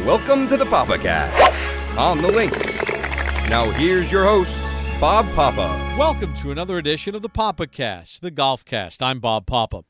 Welcome to the PapaCast on the Links. Now here's your host, Bob Papa. Welcome to another edition of the PapaCast, the Golf Cast. I'm Bob Papa.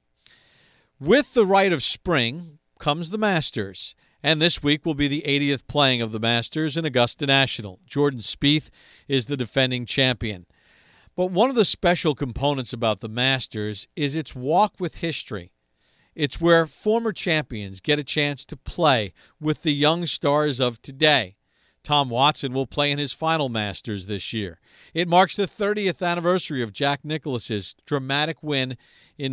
With the rite of spring comes the Masters, and this week will be the 80th playing of the Masters in Augusta National. Jordan Spieth is the defending champion. But one of the special components about the Masters is its walk with history. It's where former champions get a chance to play with the young stars of today. Tom Watson will play in his final Masters this year. It marks the 30th anniversary of Jack Nicklaus's dramatic win in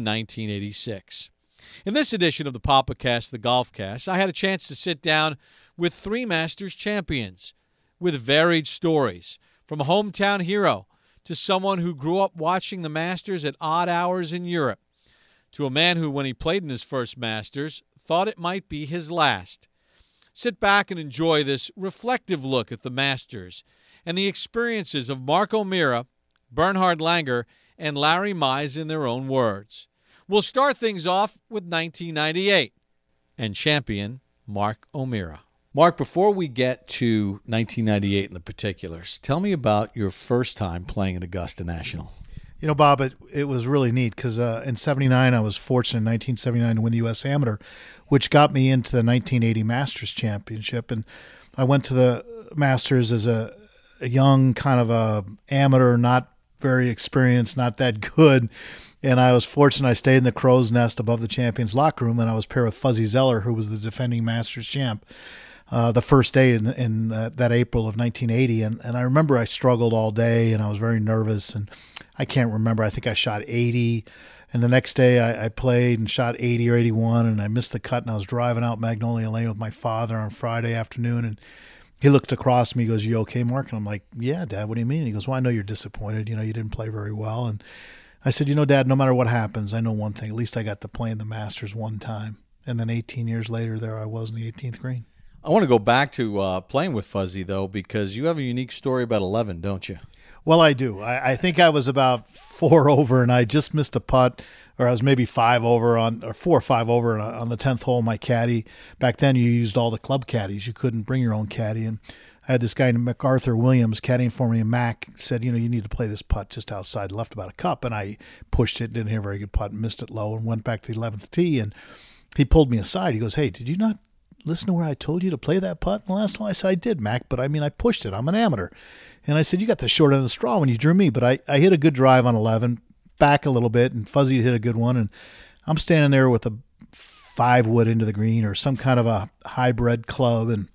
1986. In this edition of the PapaCast, the Golf Cast, I had a chance to sit down with three Masters champions with varied stories, from a hometown hero to someone who grew up watching the Masters at odd hours in Europe, to a man who, when he played in his first Masters, thought it might be his last. Sit back and enjoy this reflective look at the Masters and the experiences of Mark O'Meara, Bernhard Langer, and Larry Mize in their own words. We'll start things off with 1998 and champion Mark O'Meara. Mark, before we get to 1998 in the particulars, tell me about your first time playing at Augusta National. You know, Bob, it was really neat because in 79, I was fortunate in 1979 to win the U.S. Amateur, which got me into the 1980 Masters Championship. And I went to the Masters as a young kind of a amateur, not very experienced, not that good. And I was fortunate I stayed in the crow's nest above the champions locker room, and I was paired with Fuzzy Zoeller, who was the defending Masters champ, the first day in that April of 1980. And I remember I struggled all day, and I was very nervous, and I can't remember. I think I shot 80, and the next day I played and shot 80 or 81, and I missed the cut, and I was driving out Magnolia Lane with my father on Friday afternoon, and he looked across me, he goes, "You okay, Mark?" And I'm like, "Yeah, Dad, what do you mean?" And he goes, "Well, I know you're disappointed. You didn't play very well." And I said, Dad, no matter what happens, I know one thing. At least I got to play in the Masters one time. And then 18 years later, there I was in the 18th green. I want to go back to playing with Fuzzy, though, because you have a unique story about 11, don't you? Well, I do. I think I was about 4 over, and I just missed a putt, or I was maybe 5 over or 4 or 5 over on the 10th hole. My caddy, back then you used all the club caddies. You couldn't bring your own caddy. And I had this guy named MacArthur Williams caddying for me, and Mac said, you need to play this putt just outside left about a cup. And I pushed it, didn't hit a very good putt, missed it low, and went back to the 11th tee. And he pulled me aside. He goes, "Hey, did you not listen to where I told you to play that putt in the last hole?" I said, "I did, Mac, but I pushed it. I'm an amateur." And I said, "You got the short end of the straw when you drew me." But I hit a good drive on 11, back a little bit, and Fuzzy hit a good one. And I'm standing there with a 5-wood into the green or some kind of a hybrid club. And,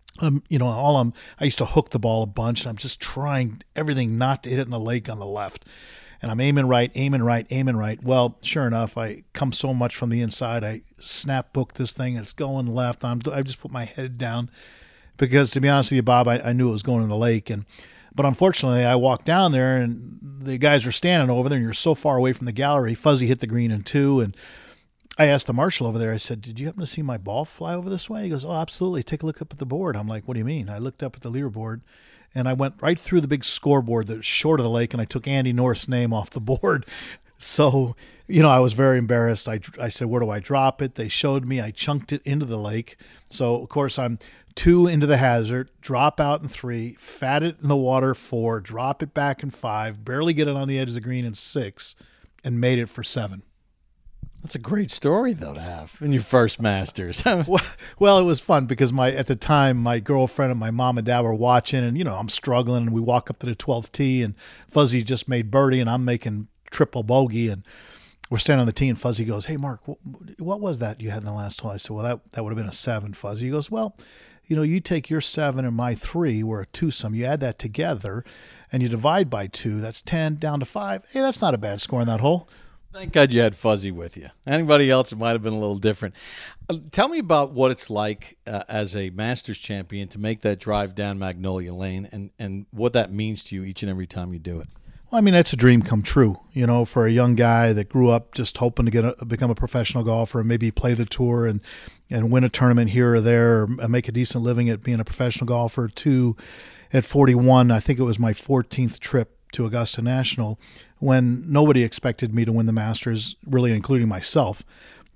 I used to hook the ball a bunch, and I'm just trying everything not to hit it in the lake on the left. And I'm aiming right. Well, sure enough, I come so much from the inside. I snap book this thing, and it's going left. I just put my head down because, to be honest with you, Bob, I knew it was going in the lake. But unfortunately, I walked down there, and the guys are standing over there, and you're so far away from the gallery. Fuzzy hit the green in 2, and I asked the marshal over there, I said, "Did you happen to see my ball fly over this way?" He goes, "Oh, absolutely. Take a look up at the board." I'm like, "What do you mean?" I looked up at the leaderboard, and I went right through the big scoreboard that was short of the lake, and I took Andy North's name off the board. So, I was very embarrassed. I said, "Where do I drop it?" They showed me. I chunked it into the lake. So, of course, I'm 2 into the hazard, drop out in 3, fat it in the water 4, drop it back in 5, barely get it on the edge of the green in 6, and made it for 7. That's a great story, though, to have in your first Masters. Well, it was fun because at the time, my girlfriend and my mom and dad were watching, and, I'm struggling, and we walk up to the 12th tee, and Fuzzy just made birdie, and I'm making triple bogey, and we're standing on the tee, and Fuzzy goes, "Hey, Mark, what was that you had in the last hole?" I said, "Well, that would have been a 7, Fuzzy." He goes, "Well, you take your 7 and my 3, we're a twosome. You add that together, and you divide by 2. That's 10 down to 5. Hey, that's not a bad score in that hole." Thank God you had Fuzzy with you. Anybody else, it might have been a little different. Tell me about what it's like as a Masters champion to make that drive down Magnolia Lane and what that means to you each and every time you do it. Well, that's a dream come true, for a young guy that grew up just hoping to become a professional golfer and maybe play the tour and win a tournament here or there or make a decent living at being a professional golfer. Too, at 41, I think it was my 14th trip to Augusta National, when nobody expected me to win the Masters, really including myself.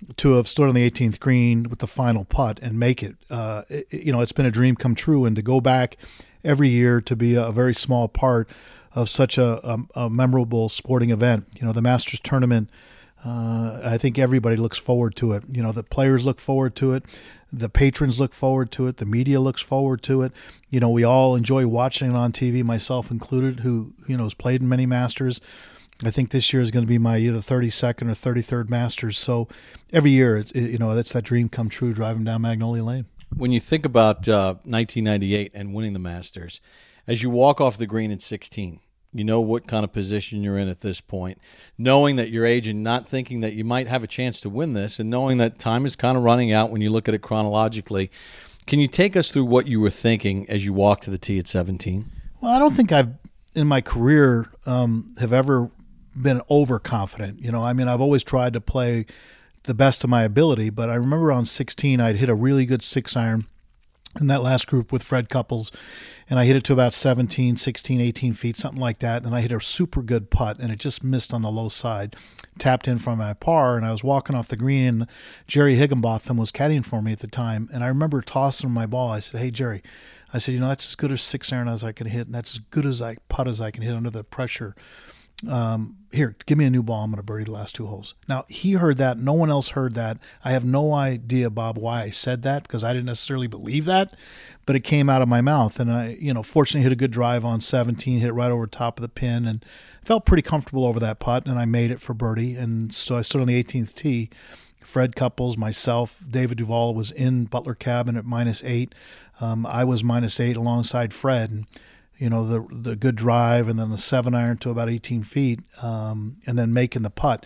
to have stood on the 18th green with the final putt and make it. It's been a dream come true, and to go back every year to be a very small part of such a memorable sporting event. The Masters tournament, I think everybody looks forward to it. The players look forward to it. The patrons look forward to it. The media looks forward to it. We all enjoy watching it on TV, myself included, who, has played in many Masters. I think this year is going to be my either 32nd or 33rd Masters. So every year, that's that dream come true, driving down Magnolia Lane. When you think about 1998 and winning the Masters, as you walk off the green at 16, you know what kind of position you're in at this point, knowing that your age and not thinking that you might have a chance to win this, and knowing that time is kind of running out when you look at it chronologically. Can you take us through what you were thinking as you walked to the tee at 17? Well, I don't think I've, in my career, have ever been overconfident. I've always tried to play the best of my ability, but I remember on 16, I'd hit a really good 6-iron in that last group with Fred Couples, and I hit it to about 17, 16, 18 feet, something like that, and I hit a super good putt, and it just missed on the low side, tapped in from my par, and I was walking off the green, and Jerry Higginbotham was caddying for me at the time, and I remember tossing my ball. I said, "Hey, Jerry," I said, that's as good a 6-iron as I can hit, and that's as good as I putt as I can hit under the pressure. Here, give me a new ball. I'm going to birdie the last 2 holes. Now, he heard that. No one else heard that. I have no idea, Bob, why I said that, because I didn't necessarily believe that, but it came out of my mouth. And I, fortunately hit a good drive on 17, hit it right over top of the pin, and felt pretty comfortable over that putt, and I made it for birdie. And so I stood on the 18th tee. Fred Couples, myself, David Duval was in Butler Cabin at -8. I was -8 alongside Fred, and the good drive, and then the 7-iron to about 18 feet, and then making the putt.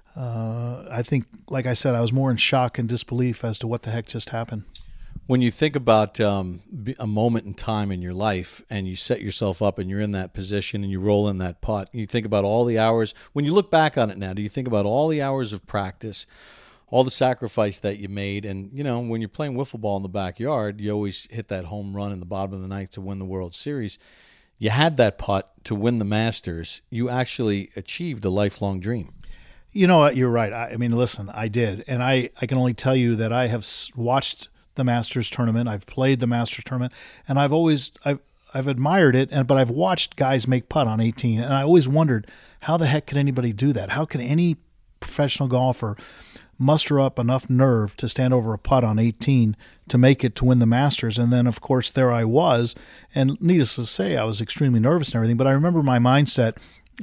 I think, like I said, I was more in shock and disbelief as to what the heck just happened. When you think about a moment in time in your life, and you set yourself up and you're in that position and you roll in that putt, you think about all the hours. When you look back on it now, do you think about all the hours of practice, all the sacrifice that you made? And, when you're playing wiffle ball in the backyard, you always hit that home run in the bottom of the ninth to win the World Series. You had that putt to win the Masters. You actually achieved a lifelong dream. You know what? You're right. I mean, listen, I did. And I can only tell you that I have watched the Masters tournament. I've played the Masters tournament, and I've admired it, but I've watched guys make putt on 18, and I always wondered, how the heck could anybody do that? How can any professional golfer muster up enough nerve to stand over a putt on 18 to make it to win the Masters? And then, of course, there I was. And needless to say, I was extremely nervous and everything. But I remember my mindset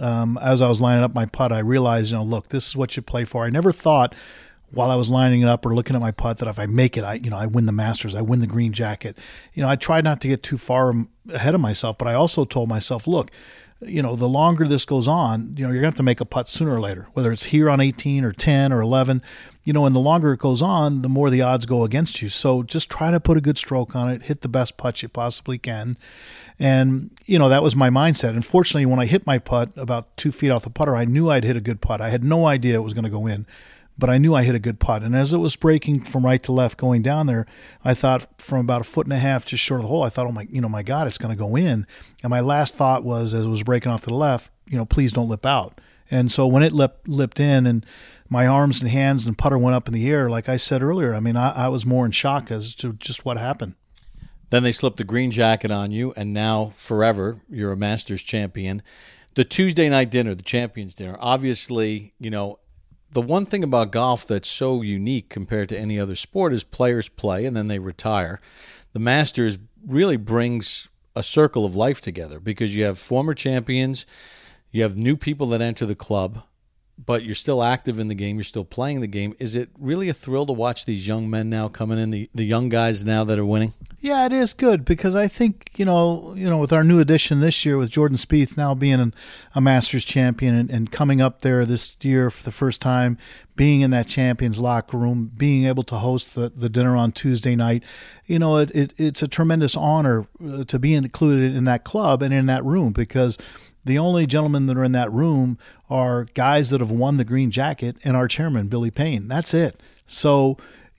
as I was lining up my putt. I realized, look, this is what you play for. I never thought while I was lining it up or looking at my putt that if I make it, I win the Masters. I win the green jacket. I tried not to get too far ahead of myself, but I also told myself, look, the longer this goes on, you're going to have to make a putt sooner or later, whether it's here on 18 or 10 or 11, and the longer it goes on, the more the odds go against you. So just try to put a good stroke on it, hit the best putt you possibly can. And, that was my mindset. And fortunately, when I hit my putt about 2 feet off the putter, I knew I'd hit a good putt. I had no idea it was going to go in, but I knew I hit a good putt. And as it was breaking from right to left going down there, I thought from about 1.5 feet just short of the hole, I thought, my God, it's going to go in. And my last thought was, as it was breaking off to the left, please don't lip out. And so when it lipped in and my arms and hands and putter went up in the air, like I said earlier, I was more in shock as to just what happened. Then they slipped the green jacket on you, and now forever you're a Masters champion. The Tuesday night dinner, the Champions Dinner, obviously, the one thing about golf that's so unique compared to any other sport is players play and then they retire. The Masters really brings a circle of life together because you have former champions, you have new people that enter the club, but you're still active in the game, you're still playing the game. Is it really a thrill to watch these young men now coming in, the young guys now that are winning? Yeah, it is good because I think, with our new addition this year with Jordan Spieth now being a Masters champion and coming up there this year for the first time, being in that champions locker room, being able to host the dinner on Tuesday night, it's a tremendous honor to be included in that club and in that room because the only gentlemen that are in that room are guys that have won the green jacket and our chairman, Billy Payne. That's it. So,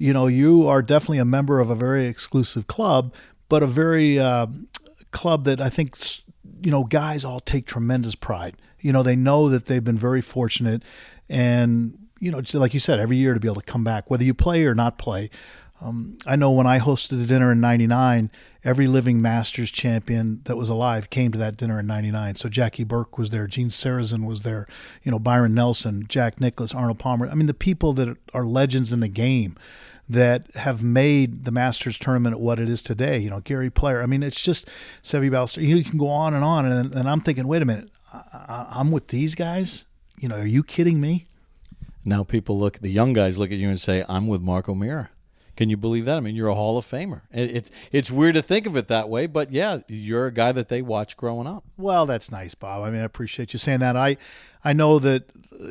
you are definitely a member of a very exclusive club, but a very club that I think, guys all take tremendous pride. They know that they've been very fortunate and, just like you said, every year to be able to come back, whether you play or not play. I know when I hosted the dinner in 99, every living Masters champion that was alive came to that dinner in 99. So Jackie Burke was there, Gene Sarazen was there, Byron Nelson, Jack Nicklaus, Arnold Palmer. I mean, the people that are legends in the game that have made the Masters tournament what it is today. Gary Player. I mean, it's just Seve Ballester. You can go on, and I'm thinking, wait a minute, I'm with these guys? Are you kidding me? Now the young guys look at you and say, I'm with Mark O'Meara. Can you believe that? I mean, you're a Hall of Famer. It's weird to think of it that way, but yeah, you're a guy that they watched growing up. Well, that's nice, Bob. I mean, I appreciate you saying that. I know that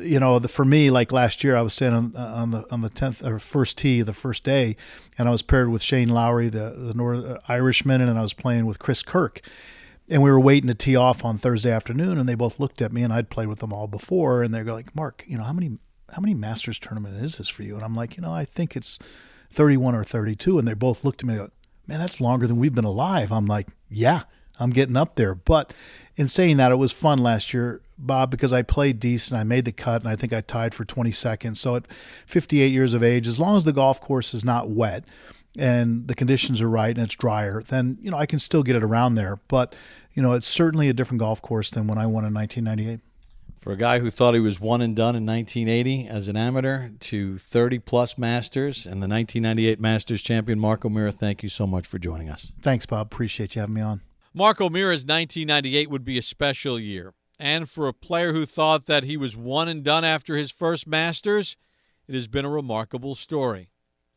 for me, like last year, I was standing on the 10th or first tee the first day, and I was paired with Shane Lowry, the North Irishman, and I was playing with Chris Kirk. And we were waiting to tee off on Thursday afternoon, and they both looked at me, and I'd played with them all before, and they're like, Mark, how many Masters tournament is this for you? And I'm like, I think it's 31 or 32, and they both looked at me like, man, that's longer than we've been alive. I'm like, yeah, I'm getting up there. But in saying that, it was fun last year, Bob, because I played decent. I made the cut, and I think I tied for 22nd. So at 58 years of age, as long as the golf course is not wet and the conditions are right and it's drier, then, I can still get it around there. But, it's certainly a different golf course than when I won in 1998. For a guy who thought he was one and done in 1980 as an amateur to 30-plus Masters and the 1998 Masters champion, Mark O'Meara, thank you so much for joining us. Thanks, Bob. Appreciate you having me on. Mark O'Meara's 1998 would be a special year. And for a player who thought that he was one and done after his first Masters, it has been a remarkable story.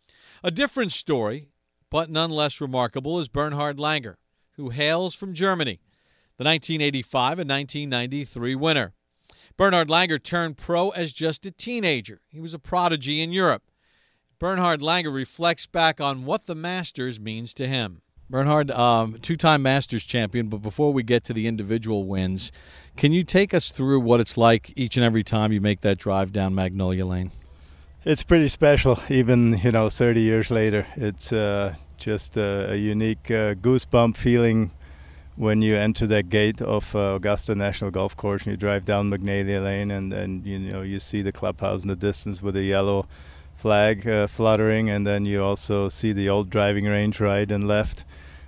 A different story, but none less remarkable, is Bernhard Langer, who hails from Germany, the 1985 and 1993 winner. Bernhard Langer turned pro as just a teenager. He was a prodigy in Europe. Bernhard Langer reflects back on what the Masters means to him. Bernhard, two-time Masters champion, but before we get to the individual wins, can you take us through what it's like each and every time you make that drive down Magnolia Lane? It's pretty special, even 30 years later. It's just a unique goosebump feeling when you enter that gate of Augusta National Golf Course and you drive down Magnolia Lane, and you see the clubhouse in the distance with a yellow flag fluttering, and then you also see the old driving range right and left.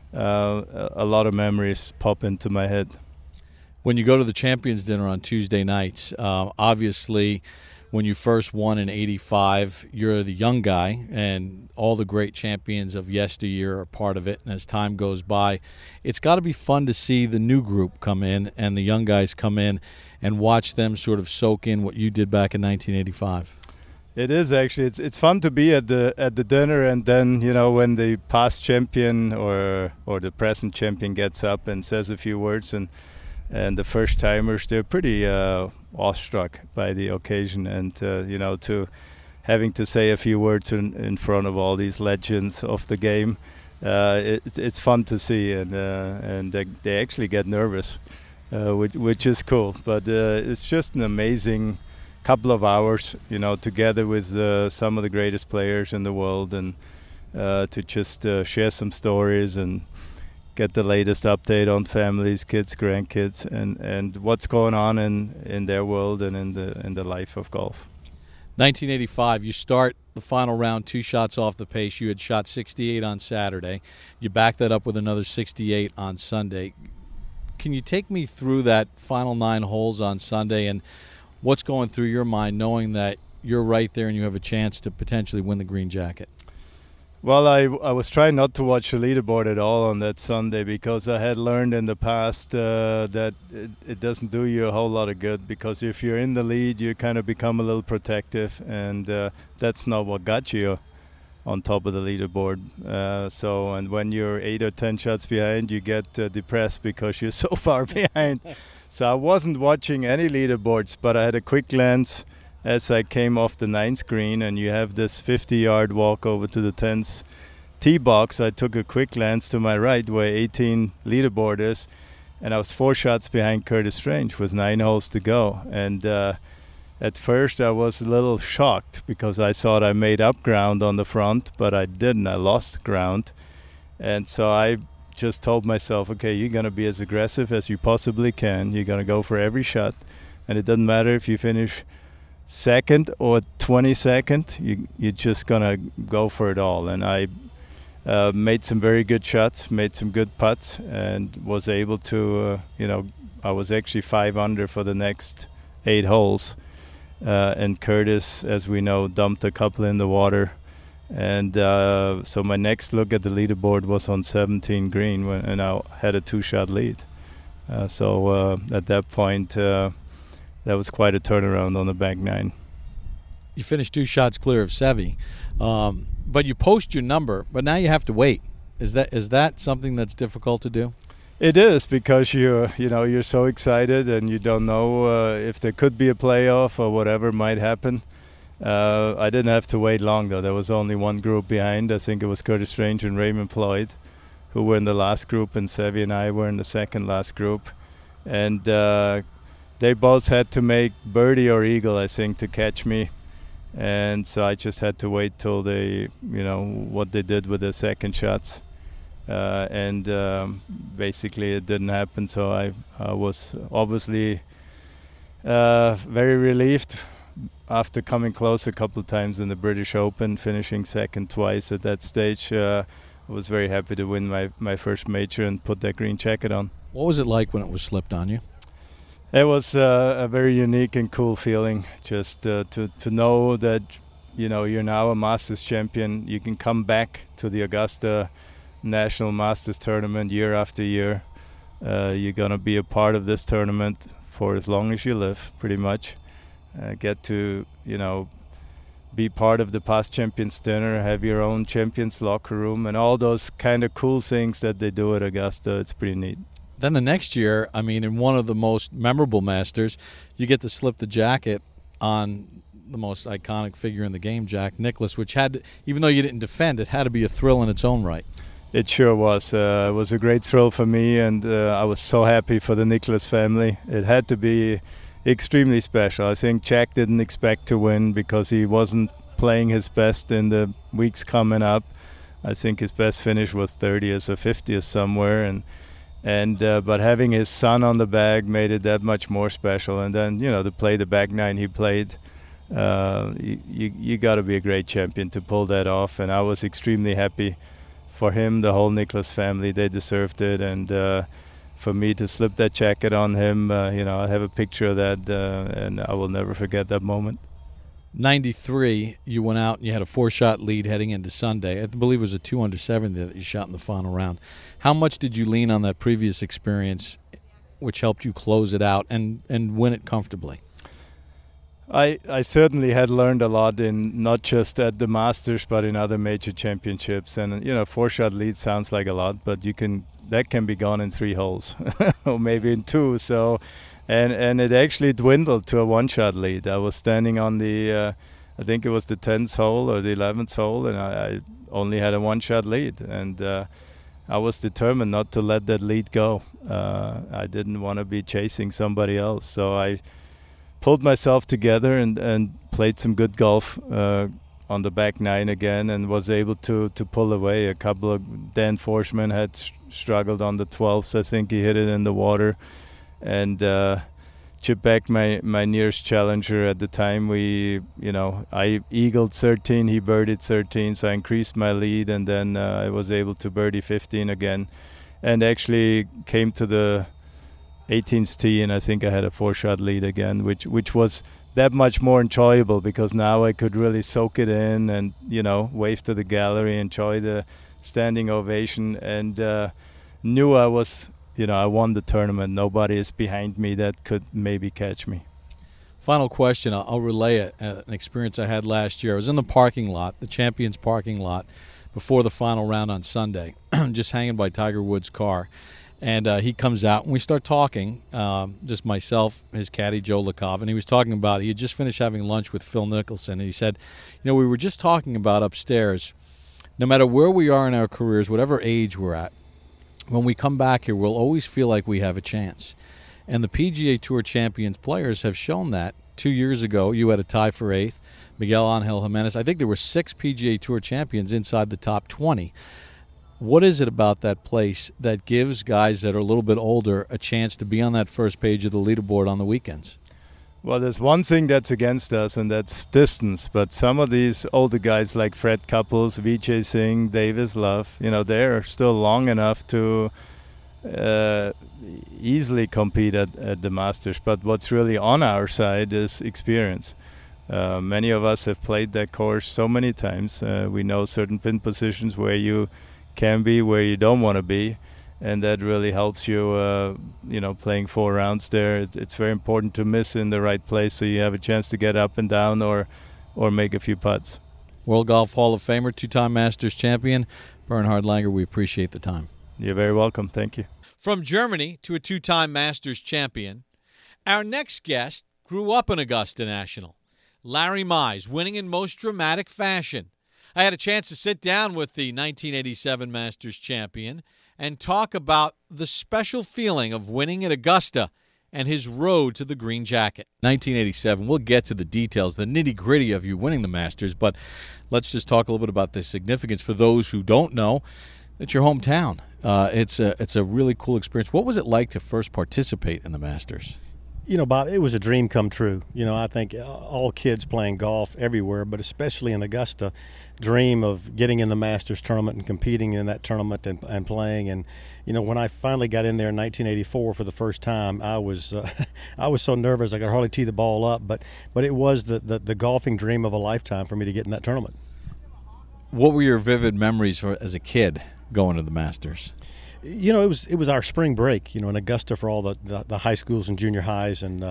A lot of memories pop into my head. When you go to the Champions Dinner on Tuesday nights, obviously when you first won in 85, you're the young guy, and all the great champions of yesteryear are part of it. And as time goes by, it's got to be fun to see the new group come in and the young guys come in and watch them sort of soak in what you did back in 1985. It is actually. It's fun to be at the dinner, and then when the past champion or the present champion gets up and says a few words, and the first timers, they're pretty awestruck by the occasion, and to having to say a few words in front of all these legends of the game, it's fun to see, and they actually get nervous, which is cool. But it's just an amazing couple of hours, together with some of the greatest players in the world, and to just share some stories and get the latest update on families, kids, grandkids, and what's going on in their world and in the life of golf. 1985, you start the final round 2 shots off the pace. You had shot 68 on Saturday. You back that up with another 68 on Sunday. Can you take me through that final 9 holes on Sunday and what's going through your mind knowing that you're right there and you have a chance to potentially win the green jacket? Well, I was trying not to watch the leaderboard at all on that Sunday because I had learned in the past that it doesn't do you a whole lot of good, because if you're in the lead, you kind of become a little protective, and that's not what got you on top of the leaderboard. And when you're 8 or 10 shots behind, you get depressed because you're so far behind. So I wasn't watching any leaderboards, but I had a quick glance as I came off the 9th green, and you have this 50-yard walk over to the 10th tee box. I took a quick glance to my right where 18 leaderboard is, and I was 4 shots behind Curtis Strange with 9 holes to go. And at first I was a little shocked because I thought I made up ground on the front, but I didn't. I lost ground. And so I just told myself, okay, you're going to be as aggressive as you possibly can. You're going to go for every shot, and it doesn't matter if you finish 2nd or 22nd, you're just gonna go for it all. And I made some very good shots, made some good putts, and was able to, I was actually 5 under for the next 8 holes. And Curtis, as we know, dumped a couple in the water. And so my next look at the leaderboard was on 17 green, and I had a 2-shot lead. So at that point, that was quite a turnaround on the back nine. You finished 2 shots clear of Seve, but you post your number, but now you have to wait. Is that something that's difficult to do? It is, because you're so excited and you don't know if there could be a playoff or whatever might happen. I didn't have to wait long, though. There was only one group behind. I think it was Curtis Strange and Raymond Floyd, who were in the last group, and Seve and I were in the second last group. And they both had to make birdie or eagle, I think, to catch me. And so I just had to wait till they, what they did with their second shots. Basically it didn't happen. So I was obviously very relieved after coming close a couple of times in the British Open, finishing second twice at that stage. I was very happy to win my first major and put that green jacket on. What was it like when it was slipped on you? It was a very unique and cool feeling, just to know that you're now a Masters champion. You can come back to the Augusta National Masters Tournament year after year. You're going to be a part of this tournament for as long as you live, pretty much. Get to be part of the past champions dinner, have your own champions locker room, and all those kind of cool things that they do at Augusta. It's pretty neat. Then the next year, in one of the most memorable Masters, you get to slip the jacket on the most iconic figure in the game, Jack Nicklaus, which had, even though you didn't defend, it had to be a thrill in its own right. It sure was. It was a great thrill for me, and I was so happy for the Nicklaus family. It had to be extremely special. I think Jack didn't expect to win because he wasn't playing his best in the weeks coming up. I think his best finish was 30th or 50th somewhere, but having his son on the bag made it that much more special. And then to play the back nine he played, you got to be a great champion to pull that off. And I was extremely happy for him, the whole Nicklaus family. They deserved it, and for me to slip that jacket on him, I have a picture of that, and I will never forget that moment. 93, you went out and you had a 4-shot lead heading into Sunday. I believe it was a 2 under 70 that you shot in the final round. How much did you lean on that previous experience, which helped you close it out and win it comfortably? I certainly had learned a lot, in not just at the Masters but in other major championships. And 4-shot lead sounds like a lot, but that can be gone in 3 holes or maybe in 2. So, and it actually dwindled to a 1-shot lead. I was standing on the, I think it was the 10th hole or the 11th hole, and I only had a 1-shot lead. And I was determined not to let that lead go. I didn't want to be chasing somebody else. So I pulled myself together and played some good golf on the back nine again, and was able to pull away. A couple of Dan Forshman had struggled on the 12th. I think he hit it in the water, and chipped back my nearest challenger at the time. I eagled 13, he birdied 13, so I increased my lead, and then I was able to birdie 15 again, and actually came to the 18th tee, and I think I had a 4-shot lead again, which was that much more enjoyable, because now I could really soak it in and wave to the gallery, enjoy the standing ovation, and knew I was I won the tournament. Nobody is behind me that could maybe catch me. Final question. I'll relay an experience I had last year. I was in the parking lot, the Champions parking lot, before the final round on Sunday, just hanging by Tiger Woods' car. And he comes out, and we start talking, just myself, his caddy, Joe LaCava, and he was talking about, he had just finished having lunch with Phil Mickelson, and he said, we were just talking about upstairs, no matter where we are in our careers, whatever age we're at, when we come back here, we'll always feel like we have a chance. And the PGA Tour Champions players have shown that. 2 years ago, you had a tie for 8th, Miguel Angel Jimenez. I think there were 6 PGA Tour champions inside the top 20. What is it about that place that gives guys that are a little bit older a chance to be on that first page of the leaderboard on the weekends? Well, there's one thing that's against us, and that's distance. But some of these older guys like Fred Couples, Vijay Singh, Davis Love, they're still long enough to easily compete at the Masters. But what's really on our side is experience. Many of us have played that course so many times. We know certain pin positions where you can be, where you don't want to be. And that really helps you, playing 4 rounds there. It's very important to miss in the right place so you have a chance to get up and down or make a few putts. World Golf Hall of Famer, 2-time Masters champion, Bernhard Langer, we appreciate the time. You're very welcome. Thank you. From Germany to a 2-time Masters champion, our next guest grew up in Augusta National. Larry Mize, winning in most dramatic fashion. I had a chance to sit down with the 1987 Masters champion and talk about the special feeling of winning at Augusta and his road to the green jacket. 1987, we'll get to the details, the nitty-gritty of you winning the Masters, but let's just talk a little bit about the significance for those who don't know. It's your hometown. It's a really cool experience. What was it like to first participate in the Masters? Bob, it was a dream come true. I think all kids playing golf everywhere, but especially in Augusta, dream of getting in the Masters tournament and competing in that tournament and playing. And, when I finally got in there in 1984 for the first time, I was so nervous I could hardly tee the ball up. But it was the golfing dream of a lifetime for me to get in that tournament. What were your vivid memories as a kid going to the Masters? It was our spring break, in Augusta for all the high schools and junior highs, and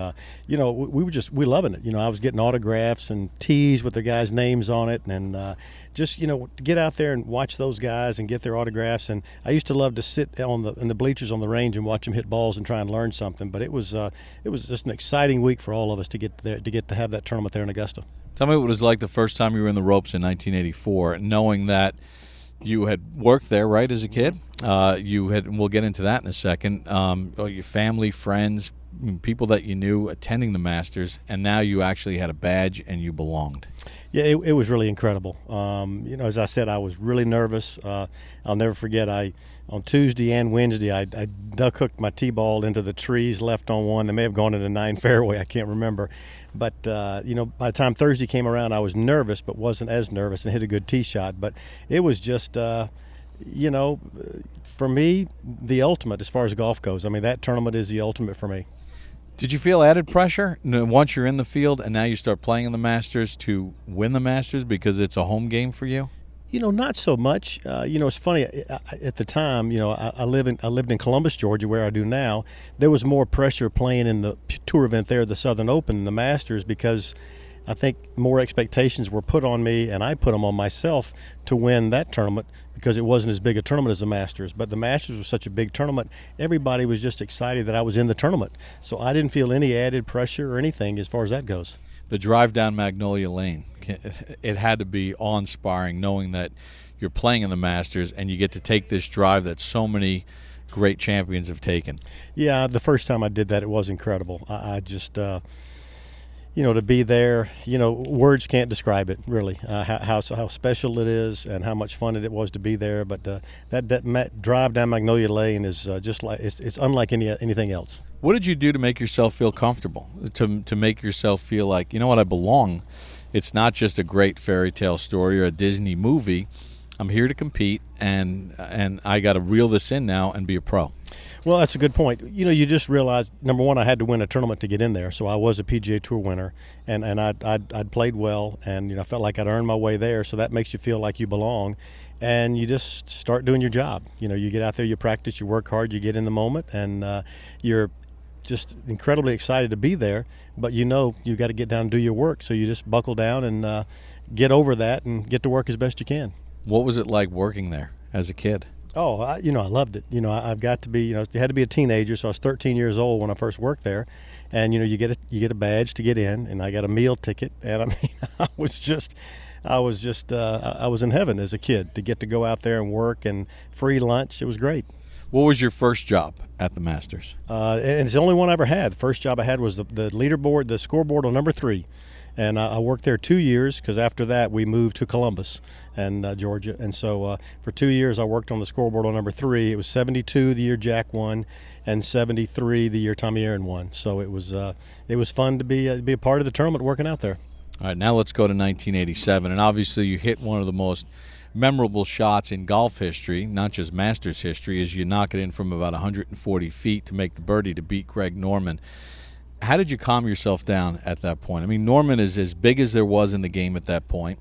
we loving it. I was getting autographs and tees with the guys' names on it, and to get out there and watch those guys and get their autographs. And I used to love to sit in the bleachers on the range and watch them hit balls and try and learn something. But it was just an exciting week for all of us to get there, to have that tournament there in Augusta. Tell me what it was like the first time you were in the ropes in 1984, knowing that you had worked there, right, as a kid. And we'll get into that in a second. Your family, friends, people that you knew attending the Masters, and now you actually had a badge and you belonged. Yeah, it was really incredible. As I said, I was really nervous. I'll never forget, on Tuesday and Wednesday, I duck hooked my tee ball into the trees left on one. They may have gone into 9 fairway, I can't remember. But, by the time Thursday came around, I was nervous but wasn't as nervous and hit a good tee shot. But it was just, for me, the ultimate as far as golf goes. I mean, that tournament is the ultimate for me. Did you feel added pressure once you're in the field and now you start playing in the Masters to win the Masters because it's a home game for you? Not so much. It's funny. At the time, I lived in Columbus, Georgia, where I do now. There was more pressure playing in the tour event there, the Southern Open, the Masters, because I think more expectations were put on me, and I put them on myself to win that tournament because it wasn't as big a tournament as the Masters. But the Masters was such a big tournament, everybody was just excited that I was in the tournament. So I didn't feel any added pressure or anything as far as that goes. The drive down Magnolia Lane, it had to be awe-inspiring knowing that you're playing in the Masters and you get to take this drive that so many great champions have taken. Yeah, the first time I did that, it was incredible. I just, to be there, words can't describe it, really, how special it is and how much fun it was to be there. But that drive down Magnolia Lane is just like it's unlike anything else. What did you do to make yourself feel comfortable, to make yourself feel like, I belong? It's not just a great fairy tale story or a Disney movie. I'm here to compete, and I got to reel this in now and be a pro. Well, that's a good point. You just realize, number one, I had to win a tournament to get in there, so I was a PGA Tour winner, and I'd played well, and I felt like I'd earned my way there, so that makes you feel like you belong, and you just start doing your job. You get out there, you practice, you work hard, you get in the moment, and you're just incredibly excited to be there, but you've got to get down and do your work, so you just buckle down and get over that and get to work as best you can. What was it like working there as a kid? Oh, I loved it. I've got to be, you had to be a teenager, so I was 13 years old when I first worked there, and you get a badge to get in, and I got a meal ticket, and I mean, I was in heaven as a kid to get to go out there and work and free lunch. It was great. What was your first job at the Masters? And it's the only one I ever had. The first job I had was the leaderboard, the scoreboard on number 3. And I worked there 2 years because after that we moved to Columbus and Georgia. And so for 2 years I worked on the scoreboard on number 3. It was 72 the year Jack won, and 73 the year Tommy Aaron won. So it was fun to be a part of the tournament working out there. All right, now let's go to 1987. And obviously you hit one of the most memorable shots in golf history, not just Masters history, as you knock it in from about 140 feet to make the birdie to beat Greg Norman. How did you calm yourself down at that point? I mean, Norman is as big as there was in the game at that point,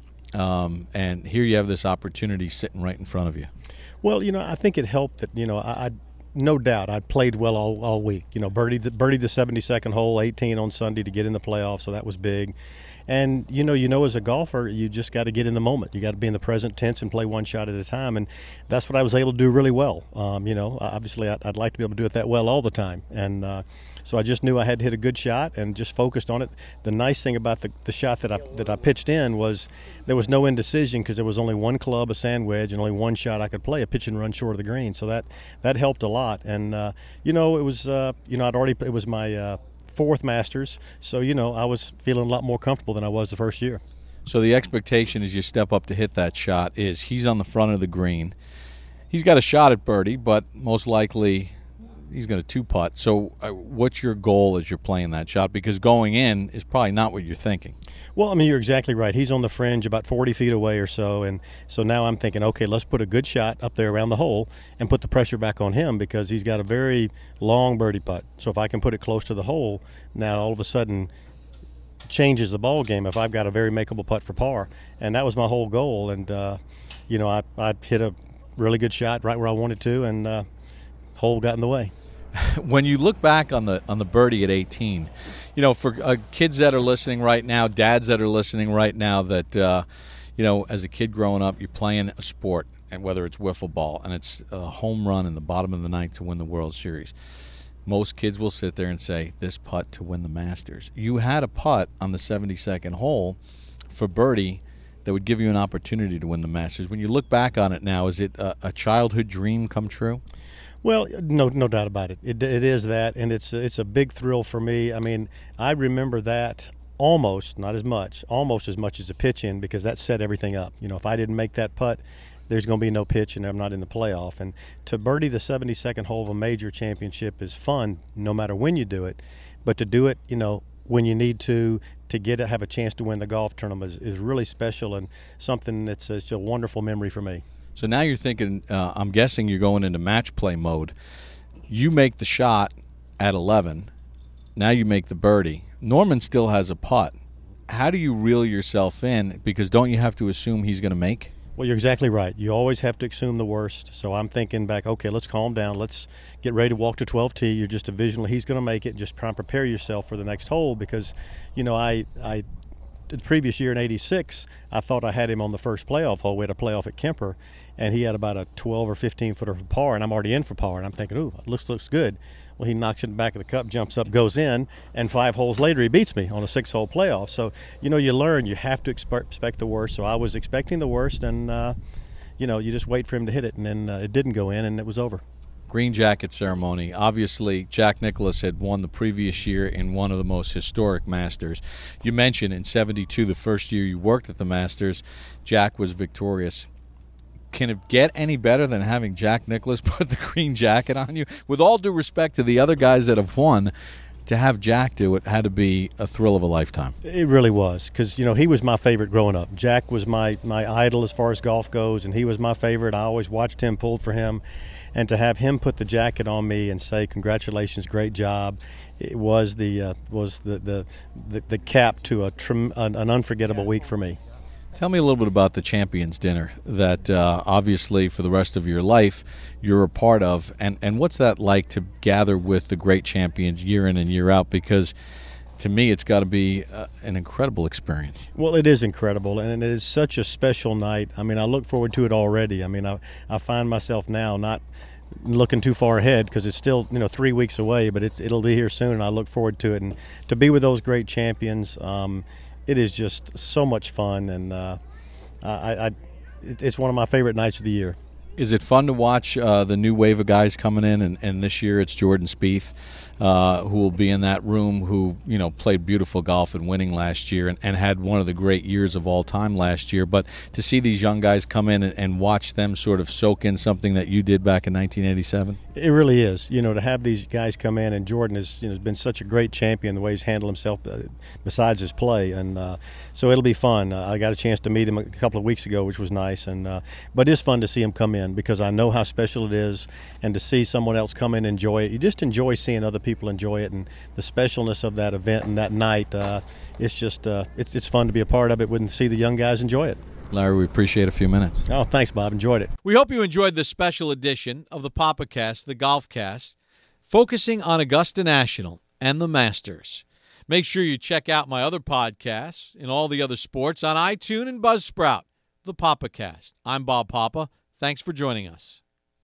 and here you have this opportunity sitting right in front of you. Well, I think it helped that, I no doubt I played well all week. Birdied the 72nd hole, 18 on Sunday to get in the playoffs, so that was big. And, as a golfer, you just got to get in the moment. You got to be in the present tense and play one shot at a time. And that's what I was able to do really well. Obviously I'd like to be able to do it that well all the time. And so I just knew I had to hit a good shot and just focused on it. The nice thing about the shot that I pitched in was there was no indecision because there was only one club, a sand wedge, and only one shot I could play, a pitch and run short of the green. So that helped a lot. And, it was, it was my fourth Masters, so I was feeling a lot more comfortable than I was the first year. So the expectation as you step up to hit that shot is he's on the front of the green. He's got a shot at birdie, but most likely he's going to two-putt. So what's your goal as you're playing that shot? Because going in is probably not what you're thinking. Well, you're exactly right. He's on the fringe about 40 feet away or so, and so now I'm thinking, okay, let's put a good shot up there around the hole and put the pressure back on him because he's got a very long birdie putt. So if I can put it close to the hole, now all of a sudden changes the ball game if I've got a very makeable putt for par. And that was my whole goal, and I hit a really good shot right where I wanted to, and hole got in the way. When you look back on the birdie at 18, for kids that are listening right now, dads that are listening right now, that as a kid growing up, you're playing a sport, and whether it's wiffle ball and it's a home run in the bottom of the ninth to win the World Series, most kids will sit there and say, "This putt to win the Masters." You had a putt on the 72nd hole for birdie that would give you an opportunity to win the Masters. When you look back on it now, is it a childhood dream come true? Well, no doubt about it. It is that, and it's a big thrill for me. I remember that almost as much as a pitch in because that set everything up. If I didn't make that putt, there's going to be no pitch and I'm not in the playoff. And to birdie the 72nd hole of a major championship is fun no matter when you do it. But to do it, when you need to have a chance to win the golf tournament is really special and something that's it's a wonderful memory for me. So now you're thinking, I'm guessing you're going into match play mode. You make the shot at 11. Now you make the birdie. Norman still has a putt. How do you reel yourself in? Because don't you have to assume he's going to make? Well, you're exactly right. You always have to assume the worst. So I'm thinking back, okay, let's calm down. Let's get ready to walk to 12T. You're just a visual. He's going to make it. Just try and prepare yourself for the next hole because, the previous year in '86, I thought I had him on the first playoff hole. We had a playoff at Kemper, and he had about a 12 or 15 footer for par, and I'm already in for par. And I'm thinking, ooh, looks good. Well, he knocks it in the back of the cup, jumps up, goes in, and 5 holes later he beats me on a 6-hole playoff. So, you learn. You have to expect the worst. So I was expecting the worst, and, you just wait for him to hit it, and then it didn't go in, and it was over. Green jacket ceremony. Obviously, Jack Nicklaus had won the previous year in one of the most historic Masters. You mentioned in '72, the first year you worked at the Masters, Jack was victorious. Can it get any better than having Jack Nicklaus put the green jacket on you? With all due respect to the other guys that have won, to have Jack do it had to be a thrill of a lifetime. It really was because, he was my favorite growing up. Jack was my idol as far as golf goes, and he was my favorite. I always watched him, pulled for him. And to have him put the jacket on me and say, "Congratulations, great job," it was the cap to an unforgettable week for me. Tell me a little bit about the Champions Dinner that obviously for the rest of your life you're a part of, and what's that like to gather with the great champions year in and year out? Because to me it's got to be an incredible experience. Well, it is incredible, and it is such a special night. I look forward to it already. I find myself now not looking too far ahead because it's still 3 weeks away, but it'll be here soon, and I look forward to it. And to be with those great champions, it is just so much fun, and it's one of my favorite nights of the year. Is it fun to watch the new wave of guys coming in, and this year it's Jordan Spieth? who will be in that room, who played beautiful golf and winning last year and had one of the great years of all time last year. But to see these young guys come in and watch them sort of soak in something that you did back in 1987? It really is. To have these guys come in, and Jordan has been such a great champion the way he's handled himself besides his play, and so it'll be fun. I got a chance to meet him a couple of weeks ago, which was nice, but it's fun to see him come in because I know how special it is, and to see someone else come in and enjoy it. You just enjoy seeing other people enjoy it, and the specialness of that event and that night. It's just it's fun to be a part of it and see the young guys enjoy it. Larry, we appreciate a few minutes. Oh, thanks, Bob. Enjoyed it. We hope you enjoyed this special edition of the PapaCast, the Golfcast, focusing on Augusta National and the Masters. Make sure you check out my other podcasts and all the other sports on iTunes and Buzzsprout, the PapaCast. I'm Bob Papa. Thanks for joining us.